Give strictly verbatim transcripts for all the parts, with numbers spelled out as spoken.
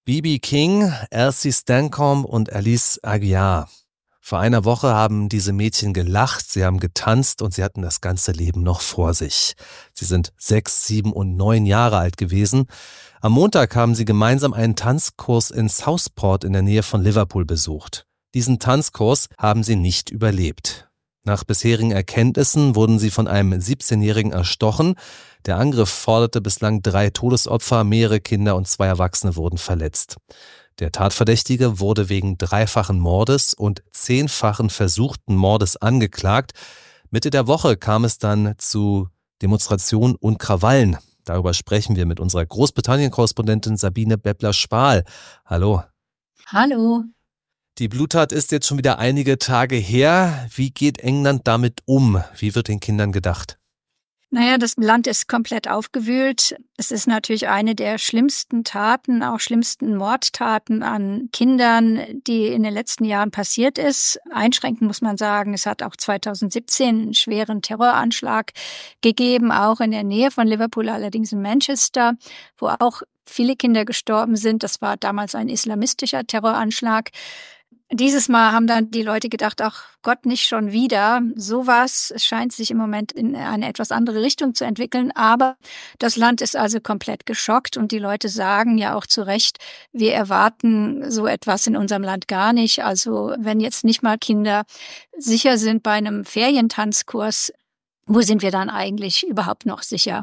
B B. King, Elsie Stancomb und Alice Aguiar. Vor einer Woche haben diese Mädchen gelacht, sie haben getanzt und sie hatten das ganze Leben noch vor sich. Sie sind sechs, sieben und neun Jahre alt gewesen. Am Montag haben sie gemeinsam einen Tanzkurs in Southport in der Nähe von Liverpool besucht. Diesen Tanzkurs haben sie nicht überlebt. Nach bisherigen Erkenntnissen wurden sie von einem siebzehnjährigen erstochen. Der Angriff forderte bislang drei Todesopfer, mehrere Kinder und zwei Erwachsene wurden verletzt. Der Tatverdächtige wurde wegen dreifachen Mordes und zehnfachen versuchten Mordes angeklagt. Mitte der Woche kam es dann zu Demonstrationen und Krawallen. Darüber sprechen wir mit unserer Großbritannien-Korrespondentin Sabine Beppler-Spahl. Hallo. Hallo. Die Bluttat ist jetzt schon wieder einige Tage her. Wie geht England damit um? Wie wird den Kindern gedacht? Naja, das Land ist komplett aufgewühlt. Es ist natürlich eine der schlimmsten Taten, auch schlimmsten Mordtaten an Kindern, die in den letzten Jahren passiert ist. Einschränkend muss man sagen, es hat auch zweitausendsiebzehn einen schweren Terroranschlag gegeben, auch in der Nähe von Liverpool, allerdings in Manchester, wo auch viele Kinder gestorben sind. Das war damals ein islamistischer Terroranschlag. Dieses Mal haben dann die Leute gedacht, ach Gott, nicht schon wieder. Sowas, es scheint sich im Moment in eine etwas andere Richtung zu entwickeln. Aber das Land ist also komplett geschockt und die Leute sagen ja auch zu Recht, wir erwarten so etwas in unserem Land gar nicht. Also wenn jetzt nicht mal Kinder sicher sind bei einem Ferientanzkurs, wo sind wir dann eigentlich überhaupt noch sicher?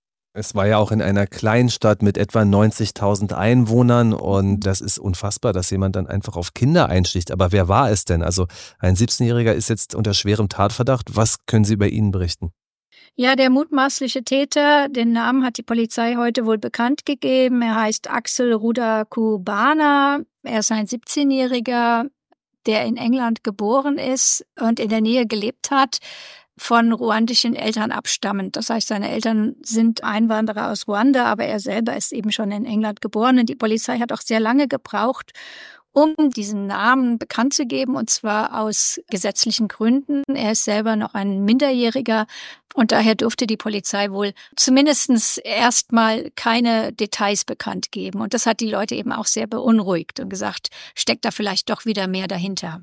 Es war ja auch in einer Kleinstadt mit etwa neunzigtausend Einwohnern und das ist unfassbar, dass jemand dann einfach auf Kinder einsticht. Aber wer war es denn? Also ein siebzehnjähriger ist jetzt unter schwerem Tatverdacht. Was können Sie über ihn berichten? Ja, der mutmaßliche Täter, den Namen hat die Polizei heute wohl bekannt gegeben. Er heißt Axel Rudakubana. Er ist ein siebzehnjähriger, der in England geboren ist und in der Nähe gelebt hat, von ruandischen Eltern abstammend. Das heißt, seine Eltern sind Einwanderer aus Ruanda, aber er selber ist eben schon in England geboren. Und die Polizei hat auch sehr lange gebraucht, um diesen Namen bekannt zu geben, und zwar aus gesetzlichen Gründen. Er ist selber noch ein Minderjähriger und daher durfte die Polizei wohl zumindest erstmal keine Details bekannt geben. Und das hat die Leute eben auch sehr beunruhigt und gesagt, steckt da vielleicht doch wieder mehr dahinter.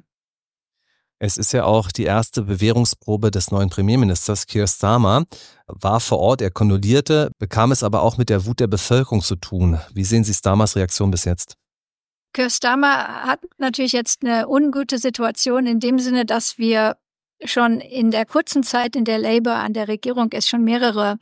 Es ist ja auch die erste Bewährungsprobe des neuen Premierministers Keir Starmer. War vor Ort, er kondolierte, bekam es aber auch mit der Wut der Bevölkerung zu tun. Wie sehen Sie Starmers Reaktion bis jetzt? Keir Starmer hat natürlich jetzt eine ungute Situation in dem Sinne, dass wir schon in der kurzen Zeit, in der Labour an der Regierung ist, schon mehrere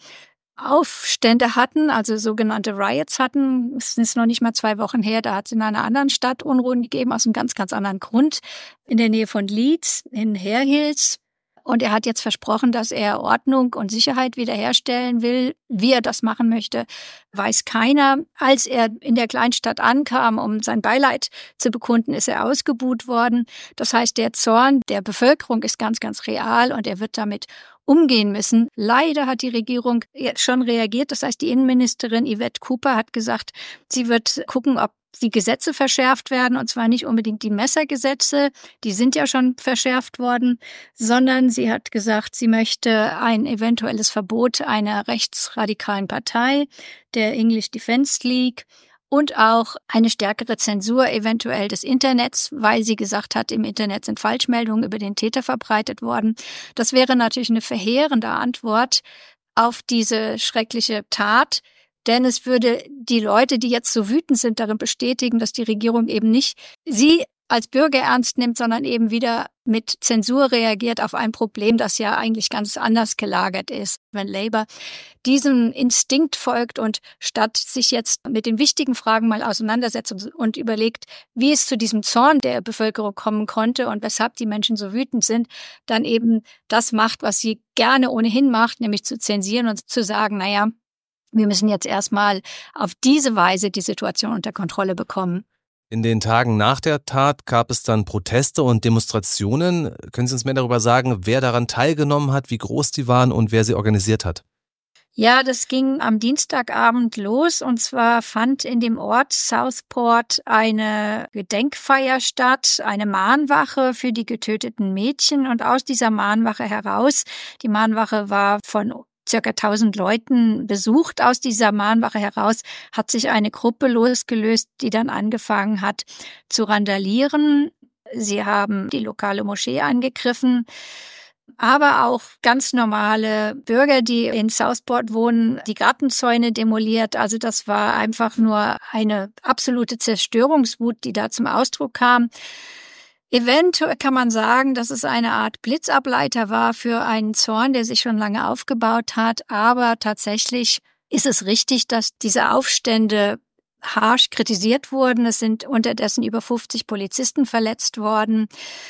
Aufstände hatten, also sogenannte Riots hatten. Es ist noch nicht mal zwei Wochen her, da hat es in einer anderen Stadt Unruhen gegeben, aus einem ganz, ganz anderen Grund, in der Nähe von Leeds, in Hare Hills. Und er hat jetzt versprochen, dass er Ordnung und Sicherheit wiederherstellen will. Wie er das machen möchte, weiß keiner. Als er in der Kleinstadt ankam, um sein Beileid zu bekunden, ist er ausgebuht worden. Das heißt, der Zorn der Bevölkerung ist ganz, ganz real und er wird damit umgehen müssen. Leider hat die Regierung jetzt schon reagiert. Das heißt, die Innenministerin Yvette Cooper hat gesagt, sie wird gucken, ob die Gesetze verschärft werden, und zwar nicht unbedingt die Messergesetze, die sind ja schon verschärft worden, sondern sie hat gesagt, sie möchte ein eventuelles Verbot einer rechtsradikalen Partei, der English Defence League, und auch eine stärkere Zensur eventuell des Internets, weil sie gesagt hat, im Internet sind Falschmeldungen über den Täter verbreitet worden. Das wäre natürlich eine verheerende Antwort auf diese schreckliche Tat, denn es würde die Leute, die jetzt so wütend sind, darin bestätigen, dass die Regierung eben nicht sie als Bürger ernst nimmt, sondern eben wieder mit Zensur reagiert auf ein Problem, das ja eigentlich ganz anders gelagert ist. Wenn Labour diesem Instinkt folgt und statt sich jetzt mit den wichtigen Fragen mal auseinandersetzt und überlegt, wie es zu diesem Zorn der Bevölkerung kommen konnte und weshalb die Menschen so wütend sind, dann eben das macht, was sie gerne ohnehin macht, nämlich zu zensieren und zu sagen, naja, wir müssen jetzt erstmal auf diese Weise die Situation unter Kontrolle bekommen. In den Tagen nach der Tat gab es dann Proteste und Demonstrationen. Können Sie uns mehr darüber sagen, wer daran teilgenommen hat, wie groß die waren und wer sie organisiert hat? Ja, das ging am Dienstagabend los, und zwar fand in dem Ort Southport eine Gedenkfeier statt, eine Mahnwache für die getöteten Mädchen, und aus dieser Mahnwache heraus, die Mahnwache war von circa tausend Leuten besucht. Aus dieser Mahnwache heraus hat sich eine Gruppe losgelöst, die dann angefangen hat zu randalieren. Sie haben die lokale Moschee angegriffen, aber auch ganz normale Bürger, die in Southport wohnen, die Gartenzäune demoliert. Also das war einfach nur eine absolute Zerstörungswut, die da zum Ausdruck kam. Eventuell kann man sagen, dass es eine Art Blitzableiter war für einen Zorn, der sich schon lange aufgebaut hat. Aber tatsächlich ist es richtig, dass diese Aufstände harsch kritisiert wurden. Es sind unterdessen über fünfzig Polizisten verletzt worden.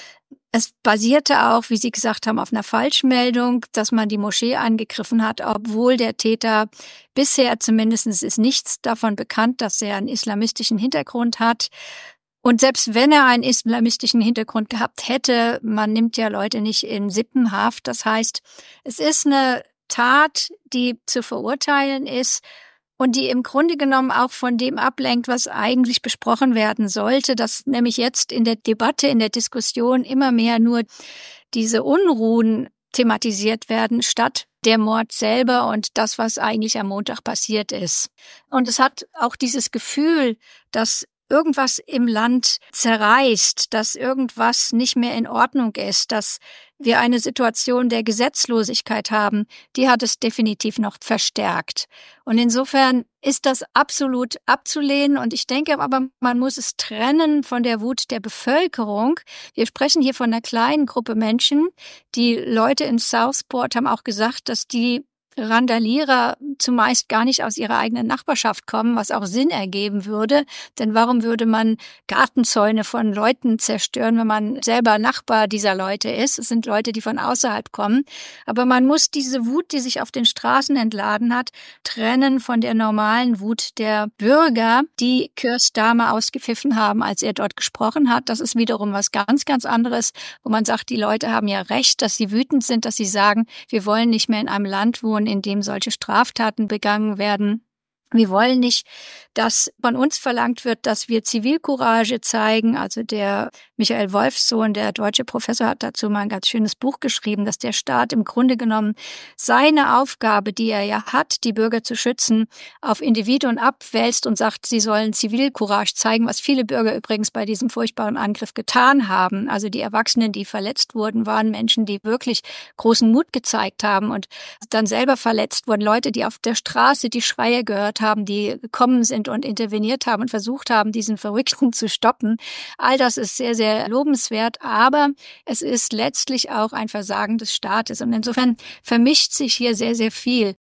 Es basierte auch, wie Sie gesagt haben, auf einer Falschmeldung, dass man die Moschee angegriffen hat, obwohl der Täter bisher zumindest ist nichts davon bekannt, dass er einen islamistischen Hintergrund hat. Und selbst wenn er einen islamistischen Hintergrund gehabt hätte, man nimmt ja Leute nicht in Sippenhaft. Das heißt, es ist eine Tat, die zu verurteilen ist und die im Grunde genommen auch von dem ablenkt, was eigentlich besprochen werden sollte, dass nämlich jetzt in der Debatte, in der Diskussion immer mehr nur diese Unruhen thematisiert werden, statt der Mord selber und das, was eigentlich am Montag passiert ist. Und es hat auch dieses Gefühl, dass irgendwas im Land zerreißt, dass irgendwas nicht mehr in Ordnung ist, dass wir eine Situation der Gesetzlosigkeit haben, die hat es definitiv noch verstärkt. Und insofern ist das absolut abzulehnen. Und ich denke aber, man muss es trennen von der Wut der Bevölkerung. Wir sprechen hier von einer kleinen Gruppe Menschen. Die Leute in Southport haben auch gesagt, dass die Randalierer zumeist gar nicht aus ihrer eigenen Nachbarschaft kommen, was auch Sinn ergeben würde. Denn warum würde man Gartenzäune von Leuten zerstören, wenn man selber Nachbar dieser Leute ist? Es sind Leute, die von außerhalb kommen. Aber man muss diese Wut, die sich auf den Straßen entladen hat, trennen von der normalen Wut der Bürger, die Keir Starmer ausgepfiffen haben, als er dort gesprochen hat. Das ist wiederum was ganz, ganz anderes, wo man sagt, die Leute haben ja recht, dass sie wütend sind, dass sie sagen, wir wollen nicht mehr in einem Land wohnen, in dem solche Straftaten begangen werden. Wir wollen nicht, dass von uns verlangt wird, dass wir Zivilcourage zeigen. Also der Michael Wolfsohn, der deutsche Professor, hat dazu mal ein ganz schönes Buch geschrieben, dass der Staat im Grunde genommen seine Aufgabe, die er ja hat, die Bürger zu schützen, auf Individuen abwälzt und sagt, sie sollen Zivilcourage zeigen, was viele Bürger übrigens bei diesem furchtbaren Angriff getan haben. Also die Erwachsenen, die verletzt wurden, waren Menschen, die wirklich großen Mut gezeigt haben und dann selber verletzt wurden. Leute, die auf der Straße die Schreie gehört haben, die gekommen sind und interveniert haben und versucht haben, diesen Verrückten zu stoppen. All das ist sehr, sehr lobenswert, aber es ist letztlich auch ein Versagen des Staates. Und insofern vermischt sich hier sehr, sehr viel.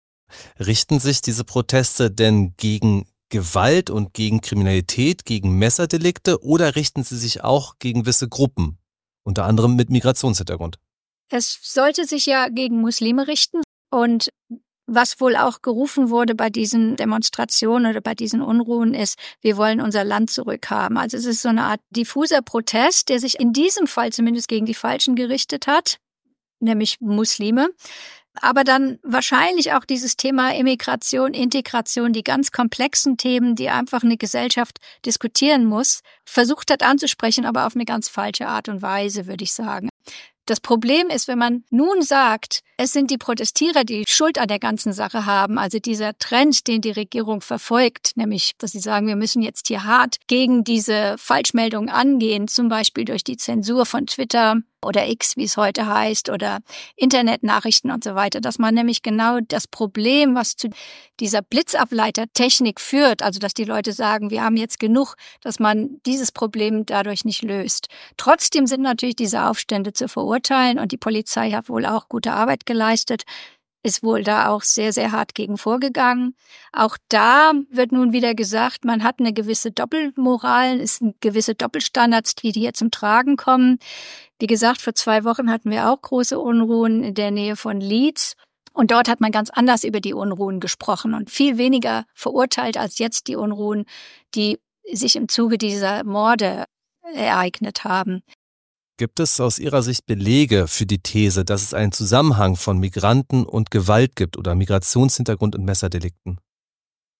Richten sich diese Proteste denn gegen Gewalt und gegen Kriminalität, gegen Messerdelikte oder richten sie sich auch gegen gewisse Gruppen, unter anderem mit Migrationshintergrund? Es sollte sich ja gegen Muslime richten und was wohl auch gerufen wurde bei diesen Demonstrationen oder bei diesen Unruhen ist, wir wollen unser Land zurückhaben. Also es ist so eine Art diffuser Protest, der sich in diesem Fall zumindest gegen die Falschen gerichtet hat, nämlich Muslime. Aber dann wahrscheinlich auch dieses Thema Immigration, Integration, die ganz komplexen Themen, die einfach eine Gesellschaft diskutieren muss, versucht hat anzusprechen, aber auf eine ganz falsche Art und Weise, würde ich sagen. Das Problem ist, wenn man nun sagt, es sind die Protestierer, die Schuld an der ganzen Sache haben, also dieser Trend, den die Regierung verfolgt, nämlich, dass sie sagen, wir müssen jetzt hier hart gegen diese Falschmeldungen angehen, zum Beispiel durch die Zensur von Twitter oder X, wie es heute heißt, oder Internetnachrichten und so weiter, dass man nämlich genau das Problem, was zu dieser Blitzableitertechnik führt, also dass die Leute sagen, wir haben jetzt genug, dass man dieses Problem dadurch nicht löst. Trotzdem sind natürlich diese Aufstände zu verurteilen und die Polizei hat wohl auch gute Arbeit geleistet, ist wohl da auch sehr, sehr hart gegen vorgegangen. Auch da wird nun wieder gesagt, man hat eine gewisse Doppelmoral, es sind gewisse Doppelstandards, die hier zum Tragen kommen. Wie gesagt, vor zwei Wochen hatten wir auch große Unruhen in der Nähe von Leeds. Und dort hat man ganz anders über die Unruhen gesprochen und viel weniger verurteilt als jetzt die Unruhen, die sich im Zuge dieser Morde ereignet haben. Gibt es aus Ihrer Sicht Belege für die These, dass es einen Zusammenhang von Migranten und Gewalt gibt oder Migrationshintergrund und Messerdelikten?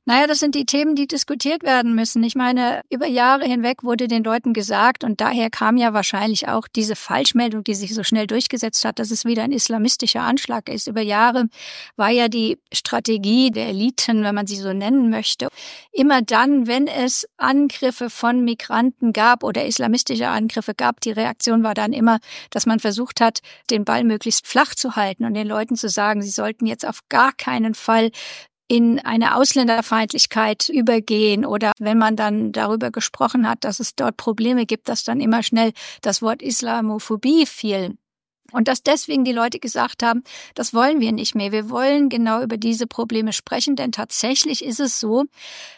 Naja, das sind die Themen, die diskutiert werden müssen. Ich meine, über Jahre hinweg wurde den Leuten gesagt, und daher kam ja wahrscheinlich auch diese Falschmeldung, die sich so schnell durchgesetzt hat, dass es wieder ein islamistischer Anschlag ist. Über Jahre war ja die Strategie der Eliten, wenn man sie so nennen möchte, immer dann, wenn es Angriffe von Migranten gab oder islamistische Angriffe gab, die Reaktion war dann immer, dass man versucht hat, den Ball möglichst flach zu halten und den Leuten zu sagen, sie sollten jetzt auf gar keinen Fall in eine Ausländerfeindlichkeit übergehen oder wenn man dann darüber gesprochen hat, dass es dort Probleme gibt, dass dann immer schnell das Wort Islamophobie fiel. Und dass deswegen die Leute gesagt haben, das wollen wir nicht mehr. Wir wollen genau über diese Probleme sprechen, denn tatsächlich ist es so,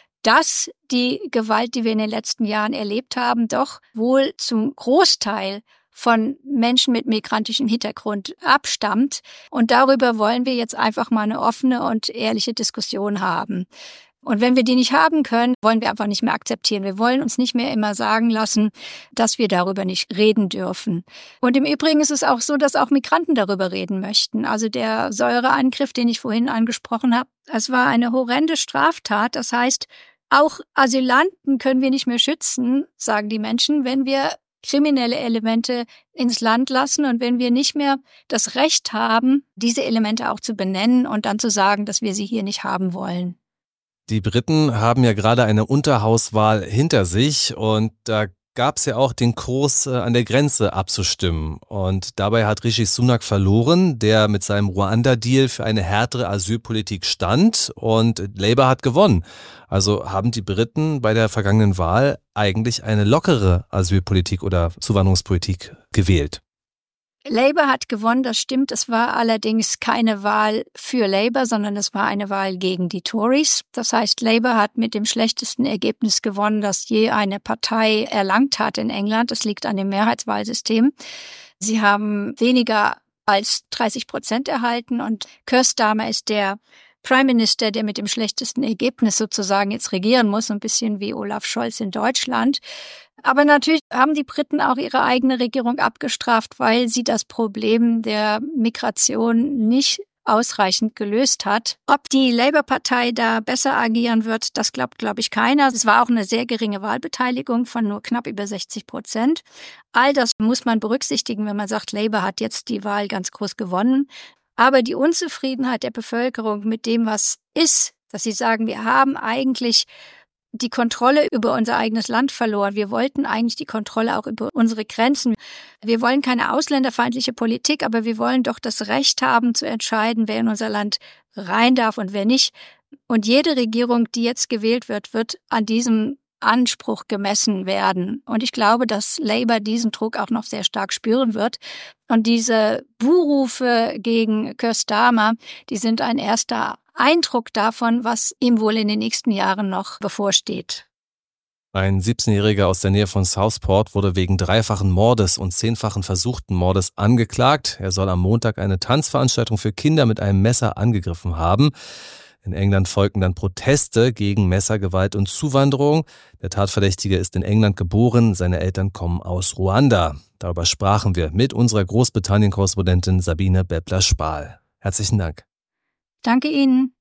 dass die Gewalt, die wir in den letzten Jahren erlebt haben, doch wohl zum Großteil von Menschen mit migrantischem Hintergrund abstammt. Und darüber wollen wir jetzt einfach mal eine offene und ehrliche Diskussion haben. Und wenn wir die nicht haben können, wollen wir einfach nicht mehr akzeptieren. Wir wollen uns nicht mehr immer sagen lassen, dass wir darüber nicht reden dürfen. Und im Übrigen ist es auch so, dass auch Migranten darüber reden möchten. Also der Säureangriff, den ich vorhin angesprochen habe, das war eine horrende Straftat. Das heißt, auch Asylanten können wir nicht mehr schützen, sagen die Menschen, wenn wir kriminelle Elemente ins Land lassen und wenn wir nicht mehr das Recht haben, diese Elemente auch zu benennen und dann zu sagen, dass wir sie hier nicht haben wollen. Die Briten haben ja gerade eine Unterhauswahl hinter sich und da gab es ja auch den Kurs an der Grenze abzustimmen. Und dabei hat Rishi Sunak verloren, der mit seinem Ruanda-Deal für eine härtere Asylpolitik stand und Labour hat gewonnen. Also haben die Briten bei der vergangenen Wahl eigentlich eine lockere Asylpolitik oder Zuwanderungspolitik gewählt. Labour hat gewonnen, das stimmt. Es war allerdings keine Wahl für Labour, sondern es war eine Wahl gegen die Tories. Das heißt, Labour hat mit dem schlechtesten Ergebnis gewonnen, das je eine Partei erlangt hat in England. Das liegt an dem Mehrheitswahlsystem. Sie haben weniger als dreißig Prozent erhalten und Keir Starmer ist der Prime Minister, der mit dem schlechtesten Ergebnis sozusagen jetzt regieren muss, so ein bisschen wie Olaf Scholz in Deutschland. Aber natürlich haben die Briten auch ihre eigene Regierung abgestraft, weil sie das Problem der Migration nicht ausreichend gelöst hat. Ob die Labour-Partei da besser agieren wird, das glaubt, glaube ich, keiner. Es war auch eine sehr geringe Wahlbeteiligung von nur knapp über sechzig Prozent. All das muss man berücksichtigen, wenn man sagt, Labour hat jetzt die Wahl ganz groß gewonnen. Aber die Unzufriedenheit der Bevölkerung mit dem, was ist, dass sie sagen, wir haben eigentlich die Kontrolle über unser eigenes Land verloren. Wir wollten eigentlich die Kontrolle auch über unsere Grenzen. Wir wollen keine ausländerfeindliche Politik, aber wir wollen doch das Recht haben, zu entscheiden, wer in unser Land rein darf und wer nicht. Und jede Regierung, die jetzt gewählt wird, wird an diesem Anspruch gemessen werden. Und ich glaube, dass Labour diesen Druck auch noch sehr stark spüren wird. Und diese Buhrufe gegen Keir Starmer, die sind ein erster Eindruck davon, was ihm wohl in den nächsten Jahren noch bevorsteht. Ein siebzehnjähriger aus der Nähe von Southport wurde wegen dreifachen Mordes und zehnfachen versuchten Mordes angeklagt. Er soll am Montag eine Tanzveranstaltung für Kinder mit einem Messer angegriffen haben. In England folgten dann Proteste gegen Messergewalt und Zuwanderung. Der Tatverdächtige ist in England geboren, seine Eltern kommen aus Ruanda. Darüber sprachen wir mit unserer Großbritannien-Korrespondentin Sabine Beppler-Spahl. Herzlichen Dank. Danke Ihnen.